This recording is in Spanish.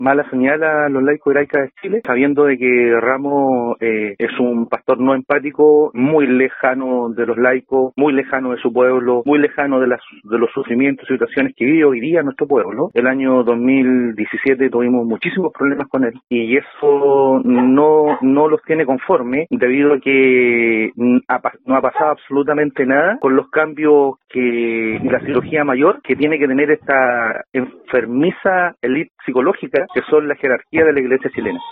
mala señal a los laicos y laicas de Chile, sabiendo de que Ramos es un pastor no empático, muy lejano de los laicos, muy lejano de su pueblo, muy lejano de los sufrimientos y situaciones que vive hoy día nuestro pueblo. El año 2017 tuvimos muchísimos problemas con él y eso no los tiene conforme debido a que no ha pasado absolutamente nada con los cambios y la cirugía mayor que tiene que tener esta enfermiza élite psicológica que son la jerarquía de la iglesia chilena.